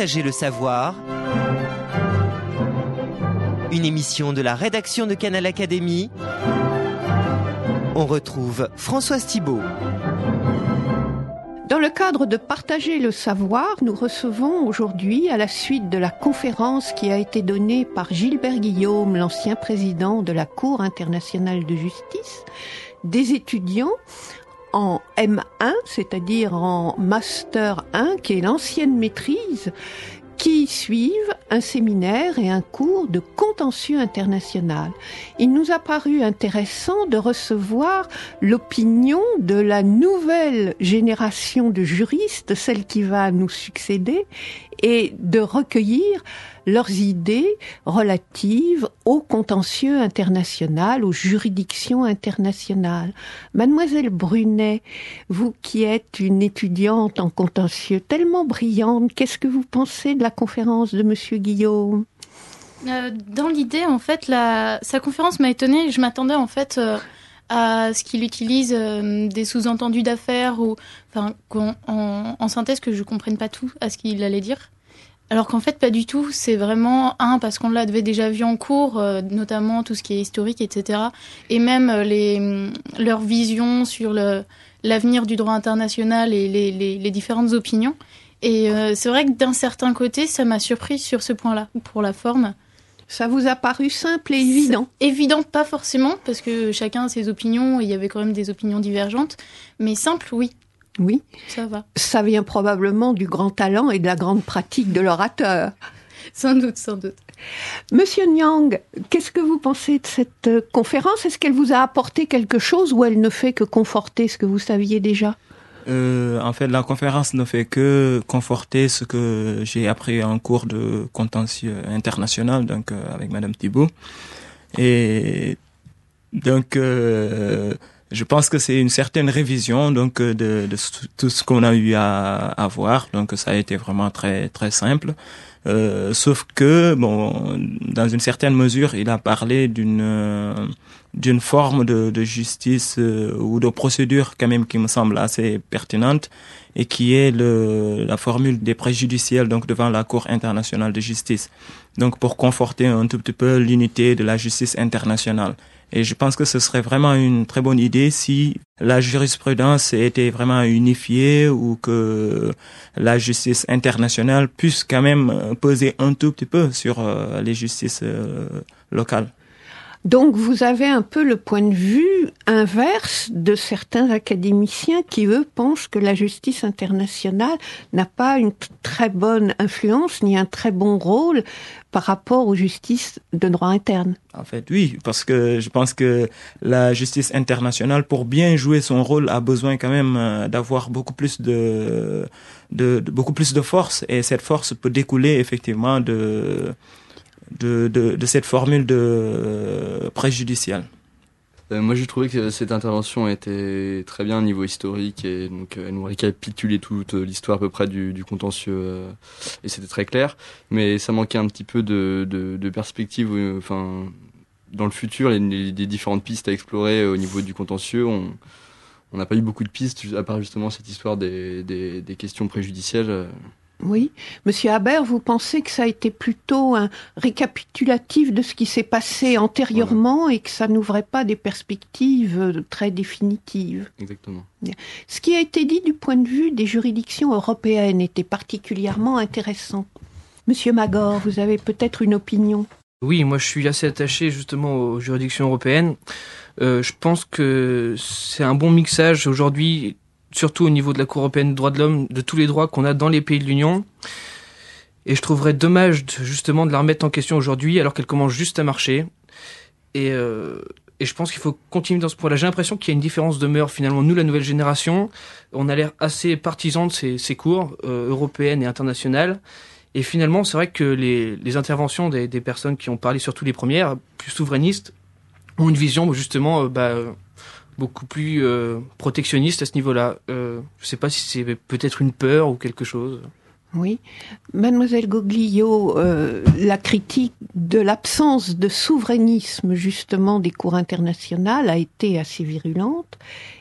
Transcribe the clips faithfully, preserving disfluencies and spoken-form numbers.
Partager le savoir. Une émission de la rédaction de Canal Académie. On retrouve Françoise Thibault. Dans le cadre de Partager le savoir, nous recevons aujourd'hui, à la suite de la conférence qui a été donnée par Gilbert Guillaume, l'ancien président de la Cour internationale de justice, des étudiants en M un, c'est-à-dire en Master un, qui est l'ancienne maîtrise, qui suivent un séminaire et un cours de contentieux international. Il nous a paru intéressant de recevoir l'opinion de la nouvelle génération de juristes, celle qui va nous succéder, et de recueillir leurs idées relatives au contentieux international, aux juridictions internationales. Mademoiselle Brunet, vous qui êtes une étudiante en contentieux tellement brillante, qu'est-ce que vous pensez de la conférence de Monsieur Guillaume ? euh, Dans l'idée, en fait, la... sa conférence m'a étonnée. Je m'attendais, en fait, euh, à ce qu'il utilise euh, des sous-entendus d'affaires ou, enfin, en, en synthèse, que je comprenne pas tout à ce qu'il allait dire. Alors qu'en fait, pas du tout. C'est vraiment, un, parce qu'on l'avait déjà vu en cours, euh, notamment tout ce qui est historique, et cetera. Et même euh, les, leur vision sur le, l'avenir du droit international et les, les, les différentes opinions. Et euh, c'est vrai que d'un certain côté, ça m'a surpris sur ce point-là, pour la forme. Ça vous a paru simple et évident ? C'est évident, pas forcément, parce que chacun a ses opinions, et il y avait quand même des opinions divergentes. Mais simple, oui. Oui, ça va. Ça vient probablement du grand talent et de la grande pratique de l'orateur. Sans doute, sans doute. Monsieur Nyang, qu'est-ce que vous pensez de cette conférence ? Est-ce qu'elle vous a apporté quelque chose ou elle ne fait que conforter ce que vous saviez déjà ? Euh, en fait, la conférence ne fait que conforter ce que j'ai appris en cours de contentieux international, donc euh, avec Madame Thibault. Et donc, euh, je pense que c'est une certaine révision donc de, de tout ce qu'on a eu à, à voir. Donc, ça a été vraiment très très simple. Euh, sauf que, bon, dans une certaine mesure, il a parlé d'une euh, d'une forme de, de justice euh, ou de procédure quand même qui me semble assez pertinente et qui est le, la formule des préjudiciels donc devant la Cour internationale de justice. Donc, pour conforter un tout petit peu l'unité de la justice internationale. Et je pense que ce serait vraiment une très bonne idée si la jurisprudence était vraiment unifiée ou que la justice internationale puisse quand même peser un tout petit peu sur euh, les justices euh, locales. Donc vous avez un peu le point de vue inverse de certains académiciens qui, eux, pensent que la justice internationale n'a pas une très bonne influence ni un très bon rôle par rapport aux justices de droit interne. En fait, oui, parce que je pense que la justice internationale, pour bien jouer son rôle, a besoin quand même d'avoir beaucoup plus de, de, de beaucoup plus de force, et cette force peut découler effectivement de de de, de cette formule de euh, préjudicielle. Euh, moi, j'ai trouvé que cette intervention était très bien au niveau historique et donc euh, elle nous récapitulait toute l'histoire à peu près du, du contentieux euh, et c'était très clair. Mais ça manquait un petit peu de, de, de perspective. Euh, enfin, dans le futur, les, les, les différentes pistes à explorer au niveau du contentieux, on on n'a pas eu beaucoup de pistes à part justement cette histoire des des, des questions préjudicielles. Euh, Oui. Monsieur Habert, vous pensez que ça a été plutôt un récapitulatif de ce qui s'est passé antérieurement voilà. Et que ça n'ouvrait pas des perspectives très définitives. Exactement. Ce qui a été dit du point de vue des juridictions européennes était particulièrement intéressant. Monsieur Magor, vous avez peut-être une opinion ? Oui, moi je suis assez attaché justement aux juridictions européennes. Euh, je pense que c'est un bon mixage aujourd'hui, surtout au niveau de la Cour européenne des droits de l'homme, de tous les droits qu'on a dans les pays de l'Union. Et je trouverais dommage de, justement de la remettre en question aujourd'hui alors qu'elle commence juste à marcher. Et, euh, et je pense qu'il faut continuer dans ce point-là. J'ai l'impression qu'il y a une différence de mœurs finalement. Nous, la nouvelle génération, on a l'air assez partisans de ces, ces cours euh, européennes et internationales. Et finalement, c'est vrai que les, les interventions des, des personnes qui ont parlé, surtout les premières, plus souverainistes, ont une vision justement... Euh, bah, beaucoup plus euh, protectionniste à ce niveau-là. Euh, je ne sais pas si c'est peut-être une peur ou quelque chose. Oui. Mademoiselle Goglio, euh, la critique de l'absence de souverainisme, justement, des cours internationales a été assez virulente.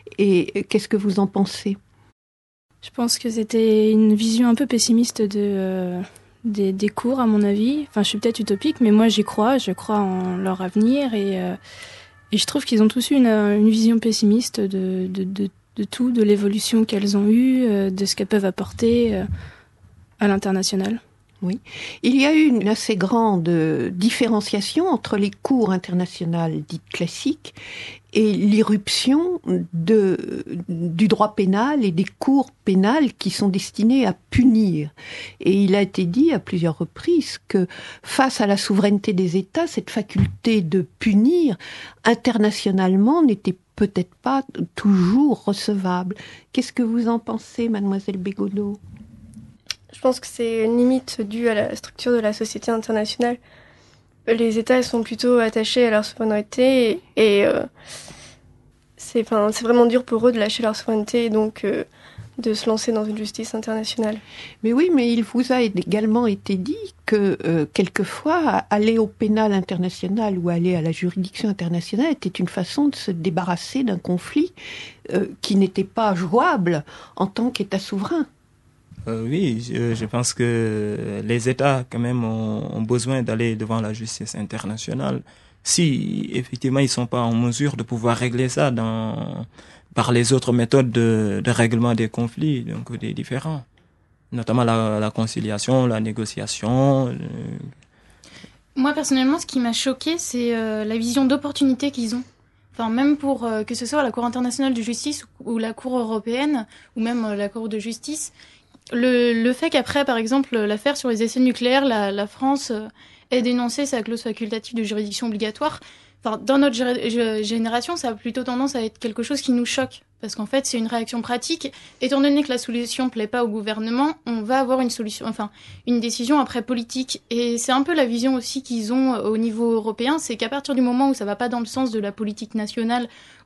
Et qu'est-ce que vous en pensez ? Je pense que c'était une vision un peu pessimiste de, euh, des, des cours, à mon avis. Enfin, je suis peut-être utopique, mais moi, j'y crois. Je crois en leur avenir. Et, euh, et je trouve qu'ils ont tous eu une, une vision pessimiste de, de, de, de tout, de l'évolution qu'elles ont eue, euh, de ce qu'elles peuvent apporter euh, à l'international. Oui. Il y a eu une assez grande différenciation entre les cours internationales dites classiques et l'irruption de, du droit pénal et des cours pénales qui sont destinés à punir. Et il a été dit à plusieurs reprises que face à la souveraineté des États, cette faculté de punir internationalement n'était peut-être pas toujours recevable. Qu'est-ce que vous en pensez, mademoiselle Bégodeau ? Je pense que c'est une limite due à la structure de la société internationale. Les États ils sont plutôt attachés à leur souveraineté et, et euh, c'est, enfin, c'est vraiment dur pour eux de lâcher leur souveraineté et donc euh, de se lancer dans une justice internationale. Mais oui, mais il vous a également été dit que euh, quelquefois aller au pénal international ou aller à la juridiction internationale était une façon de se débarrasser d'un conflit euh, qui n'était pas jouable en tant qu'État souverain. Euh, oui, je, je pense que les États, quand même, ont, ont besoin d'aller devant la justice internationale. Si, effectivement, ils sont pas en mesure de pouvoir régler ça dans, par les autres méthodes de, de règlement des conflits, donc des différends. Notamment la, la conciliation, la négociation. Euh... Moi, personnellement, ce qui m'a choqué, c'est euh, la vision d'opportunité qu'ils ont. Enfin, même pour euh, que ce soit la Cour internationale de justice ou, ou la Cour européenne, ou même euh, la Cour de justice, Le, le fait qu'après, par exemple, l'affaire sur les essais nucléaires, la, la France euh, ait dénoncé sa clause facultative de juridiction obligatoire, enfin, dans notre gé- génération, ça a plutôt tendance à être quelque chose qui nous choque. Parce qu'en fait, c'est une réaction pratique. Étant donné que la solution ne plaît pas au gouvernement, on va avoir une solution, enfin, une décision après politique. Et c'est un peu la vision aussi qu'ils ont au niveau européen, c'est qu'à partir du moment où ça va pas dans le sens de la politique nationale,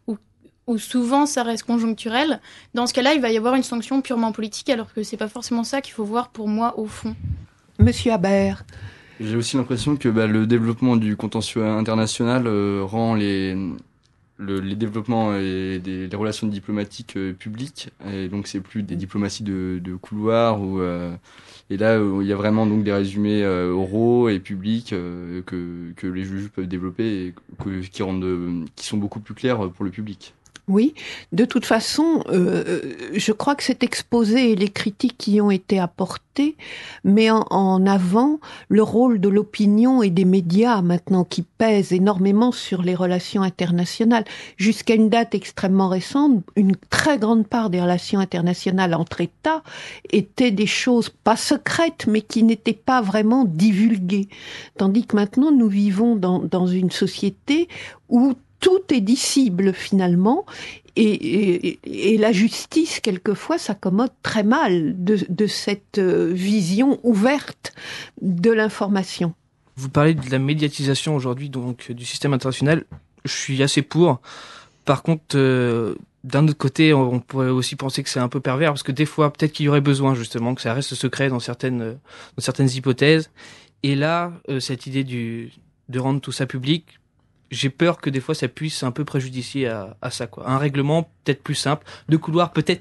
où souvent ça reste conjoncturel, dans ce cas-là, il va y avoir une sanction purement politique, alors que c'est pas forcément ça qu'il faut voir pour moi au fond. Monsieur Habert. J'ai aussi l'impression que bah, le développement du contentieux international euh, rend les, le, les développements et des, les relations diplomatiques euh, publiques, et donc c'est plus des diplomaties de, de couloir, où, euh, et là où il y a vraiment donc des résumés euh, oraux et publics euh, que, que les juges peuvent développer et que, qui, rendent, qui sont beaucoup plus clairs pour le public. Oui, de toute façon, euh, je crois que cet exposé et les critiques qui y ont été apportées met en, en avant le rôle de l'opinion et des médias maintenant qui pèsent énormément sur les relations internationales. Jusqu'à une date extrêmement récente, une très grande part des relations internationales entre États étaient des choses pas secrètes, mais qui n'étaient pas vraiment divulguées. Tandis que maintenant, nous vivons dans, dans une société où tout est dissible finalement et, et, et la justice quelquefois s'accommode très mal de, de cette vision ouverte de l'information. Vous parlez de la médiatisation aujourd'hui donc du système international. Je suis assez pour. Par contre, euh, d'un autre côté, on pourrait aussi penser que c'est un peu pervers parce que des fois, peut-être qu'il y aurait besoin justement que ça reste secret dans certaines dans certaines hypothèses. Et là, euh, cette idée du de rendre tout ça public, j'ai peur que des fois ça puisse un peu préjudicier à, à ça, quoi. Un règlement peut-être plus simple, de couloir peut-être,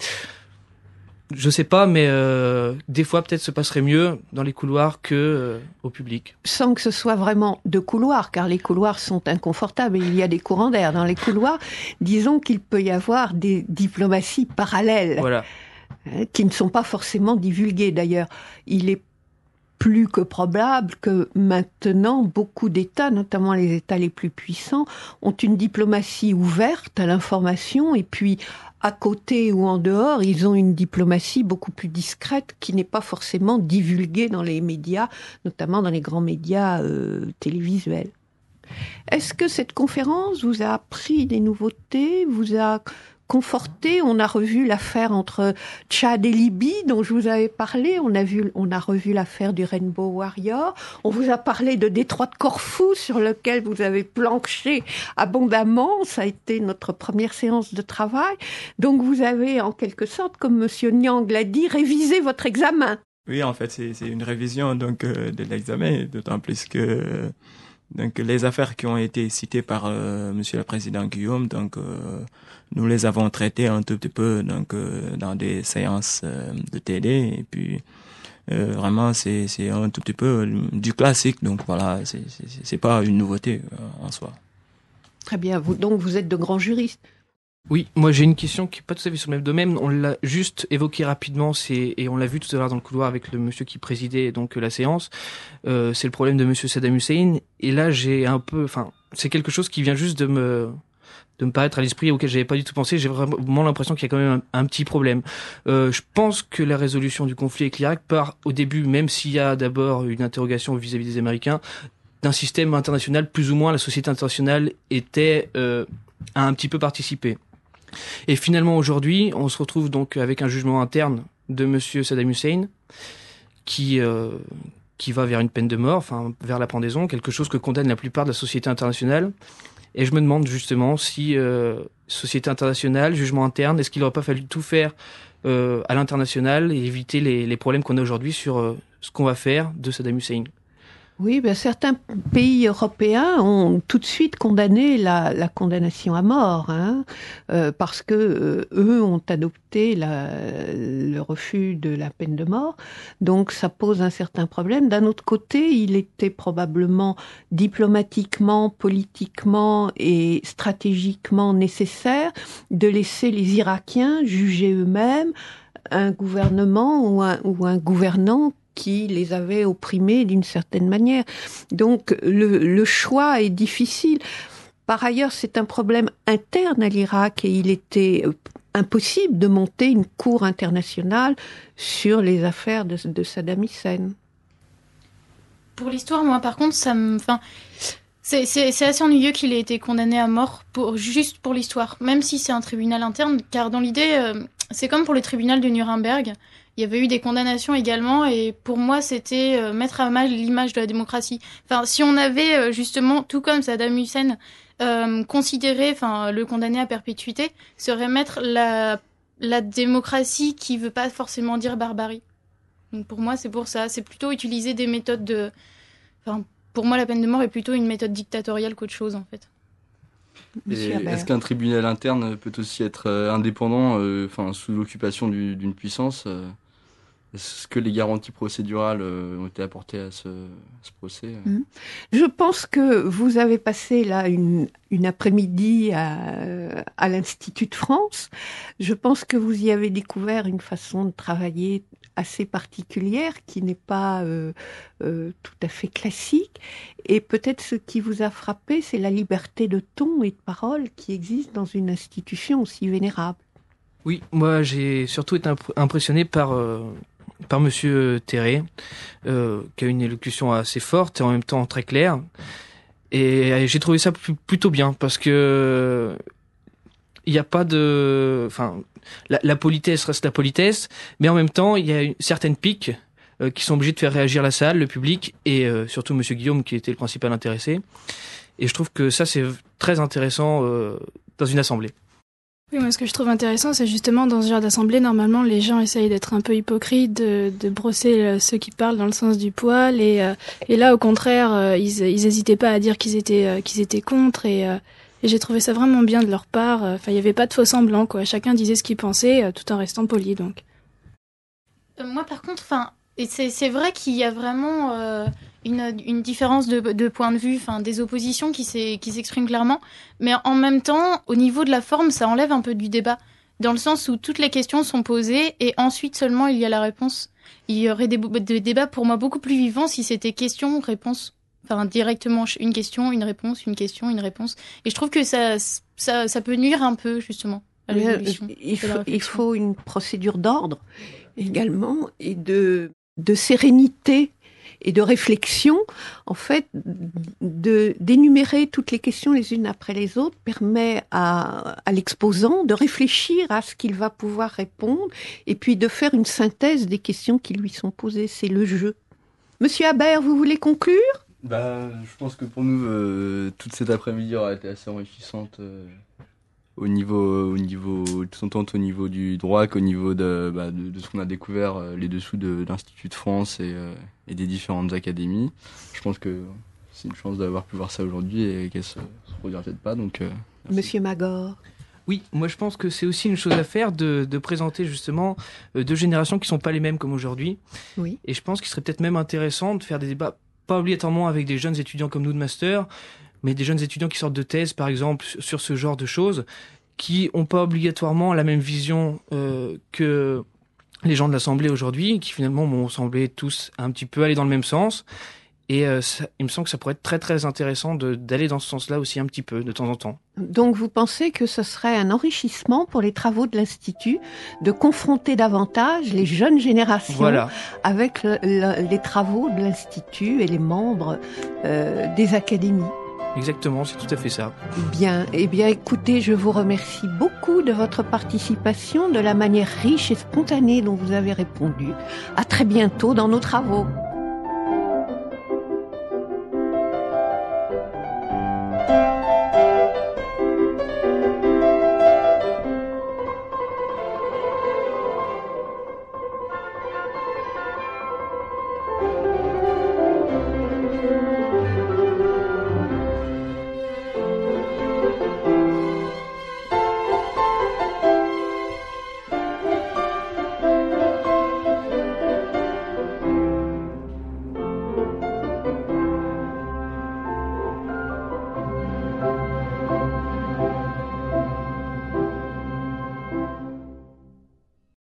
je sais pas, mais euh, des fois peut-être se passerait mieux dans les couloirs que euh, au public. Sans que ce soit vraiment de couloirs, car les couloirs sont inconfortables et il y a des courants d'air dans les couloirs. Disons qu'il peut y avoir des diplomaties parallèles, voilà, hein, qui ne sont pas forcément divulguées. D'ailleurs, il est plus que probable que maintenant, beaucoup d'États, notamment les États les plus puissants, ont une diplomatie ouverte à l'information et puis à côté ou en dehors, ils ont une diplomatie beaucoup plus discrète qui n'est pas forcément divulguée dans les médias, notamment dans les grands médias euh, télévisuels. Est-ce que cette conférence vous a appris des nouveautés, vous a conforté? On a revu l'affaire entre Tchad et Libye dont je vous avais parlé, on a vu, on a revu l'affaire du Rainbow Warrior, on vous a parlé de Détroit de Corfou sur lequel vous avez planché abondamment, ça a été notre première séance de travail, donc vous avez en quelque sorte, comme Monsieur Niang l'a dit, révisé votre examen. Oui, en fait, c'est, c'est une révision donc euh, de l'examen, d'autant plus que euh, donc les affaires qui ont été citées par euh, Monsieur le Président Guillaume, donc euh, nous les avons traitées un tout petit peu donc euh, dans des séances euh, de T D et puis Euh, vraiment, c'est c'est un tout petit peu du classique. Donc voilà, c'est c'est c'est pas une nouveauté euh, en soi. Très bien. Vous, donc vous êtes de grands juristes. Oui, moi j'ai une question qui est pas tout à fait sur le même domaine. On l'a juste évoqué rapidement, c'est et on l'a vu tout à l'heure dans le couloir avec le monsieur qui présidait donc la séance. Euh, c'est le problème de monsieur Saddam Hussein. Et là j'ai un peu, enfin, c'est quelque chose qui vient juste de me de me paraître à l'esprit auquel j'avais pas du tout pensé. J'ai vraiment l'impression qu'il y a quand même un, un petit problème. Euh, je pense que la résolution du conflit avec l'Irak part au début, même s'il y a d'abord une interrogation vis-à-vis des Américains, d'un système international plus ou moins la société internationale était euh, a un petit peu participé. Et finalement aujourd'hui, on se retrouve donc avec un jugement interne de monsieur Saddam Hussein qui euh, qui va vers une peine de mort, enfin vers la pendaison, quelque chose que condamne la plupart de la société internationale. Et je me demande justement si euh, société internationale, jugement interne, est-ce qu'il n'aurait pas fallu tout faire euh, à l'international et éviter les, les problèmes qu'on a aujourd'hui sur euh, ce qu'on va faire de Saddam Hussein. Oui, ben certains pays européens ont tout de suite condamné la, la condamnation à mort, hein, euh, parce que euh, eux ont adopté la, le refus de la peine de mort. Donc ça pose un certain problème. D'un autre côté, il était probablement diplomatiquement, politiquement et stratégiquement nécessaire de laisser les Irakiens juger eux-mêmes un gouvernement ou un, ou un gouvernant qui les avait opprimés d'une certaine manière. Donc le, le choix est difficile. Par ailleurs, c'est un problème interne à l'Irak et il était impossible de monter une cour internationale sur les affaires de, de Saddam Hussein. Pour l'histoire, moi par contre, ça me... Enfin, c'est, c'est, c'est assez ennuyeux qu'il ait été condamné à mort pour, juste pour l'histoire, même si c'est un tribunal interne, car dans l'idée, euh, c'est comme pour le tribunal de Nuremberg. Il y avait eu des condamnations également, et pour moi, c'était euh, mettre à mal l'image de la démocratie. Enfin, si on avait euh, justement, tout comme Saddam Hussein, euh, considéré, enfin, le condamné à perpétuité, serait mettre la, la démocratie qui veut pas forcément dire barbarie. Donc pour moi, c'est pour ça. C'est plutôt utiliser des méthodes de... Enfin, pour moi, la peine de mort est plutôt une méthode dictatoriale qu'autre chose, en fait. Et est-ce qu'un tribunal interne peut aussi être euh, indépendant, enfin, euh, sous l'occupation du, d'une puissance euh Est-ce que les garanties procédurales ont été apportées à ce, ce procès? Je pense que vous avez passé là une, une après-midi à, à l'Institut de France. Je pense que vous y avez découvert une façon de travailler assez particulière qui n'est pas euh, euh, tout à fait classique. Et peut-être ce qui vous a frappé, c'est la liberté de ton et de parole qui existe dans une institution aussi vénérable. Oui, moi j'ai surtout été imp- impressionné par... Euh... par monsieur Terré, euh, qui a une élocution assez forte et en même temps très claire. Et j'ai trouvé ça plutôt bien parce que il n'y a pas de, enfin, la, la politesse reste la politesse, mais en même temps il y a une, certaines piques euh, qui sont obligées de faire réagir la salle, le public et euh, surtout monsieur Guillaume qui était le principal intéressé. Et je trouve que ça c'est très intéressant euh, dans une assemblée. Oui, moi ce que je trouve intéressant, c'est justement dans ce genre d'assemblée, normalement les gens essayent d'être un peu hypocrites, de, de brosser ceux qui parlent dans le sens du poil, et, euh, et là au contraire, euh, ils, ils hésitaient pas à dire qu'ils étaient, euh, qu'ils étaient contre, et, euh, et j'ai trouvé ça vraiment bien de leur part. Enfin, il y avait pas de faux semblants, quoi. Chacun disait ce qu'il pensait, euh, tout en restant poli, donc. Euh, moi par contre, enfin, c'est, c'est vrai qu'il y a vraiment euh, une, une différence de, de point de vue, enfin, des oppositions qui, s'est, qui s'expriment clairement, mais en même temps, au niveau de la forme, ça enlève un peu du débat, dans le sens où toutes les questions sont posées et ensuite seulement il y a la réponse. Il y aurait des, des débats pour moi beaucoup plus vivants si c'était question, réponse, enfin directement une question, une réponse, une question, une réponse. Et je trouve que ça, ça, ça peut nuire un peu justement à l'évolution. Il faut, il faut une procédure d'ordre également et de, de sérénité et de réflexion, en fait, de, d'énumérer toutes les questions les unes après les autres permet à, à l'exposant de réfléchir à ce qu'il va pouvoir répondre et puis de faire une synthèse des questions qui lui sont posées. C'est le jeu. Monsieur Habert, vous voulez conclure ? Bah, je pense que pour nous, euh, toute cette après-midi aura été assez enrichissante euh, au niveau, au niveau, tout autant au niveau du droit qu'au niveau de, bah, de, de ce qu'on a découvert euh, les dessous de l'Institut de France et, euh, et des différentes académies. Je pense que c'est une chance d'avoir pu voir ça aujourd'hui et qu'elle se, se produira peut-être pas. Donc, euh, Monsieur Magor. Oui, moi je pense que c'est aussi une chose à faire de, de présenter justement euh, deux générations qui sont pas les mêmes comme aujourd'hui. Oui. Et je pense qu'il serait peut-être même intéressant de faire des débats, pas obligatoirement avec des jeunes étudiants comme nous de master, mais des jeunes étudiants qui sortent de thèse par exemple sur ce genre de choses, qui ont pas obligatoirement la même vision euh, que les gens de l'Assemblée aujourd'hui, qui finalement m'ont semblé tous un petit peu aller dans le même sens. Et euh, ça, il me semble que ça pourrait être très très intéressant de, d'aller dans ce sens-là aussi un petit peu, de temps en temps. Donc vous pensez que ce serait un enrichissement pour les travaux de l'Institut de confronter davantage les jeunes générations Voilà. avec le, le, les travaux de l'Institut et les membres euh, des académies? Exactement, c'est tout à fait ça. Bien, eh bien écoutez, je vous remercie beaucoup de votre participation, de la manière riche et spontanée dont vous avez répondu. À très bientôt dans nos travaux.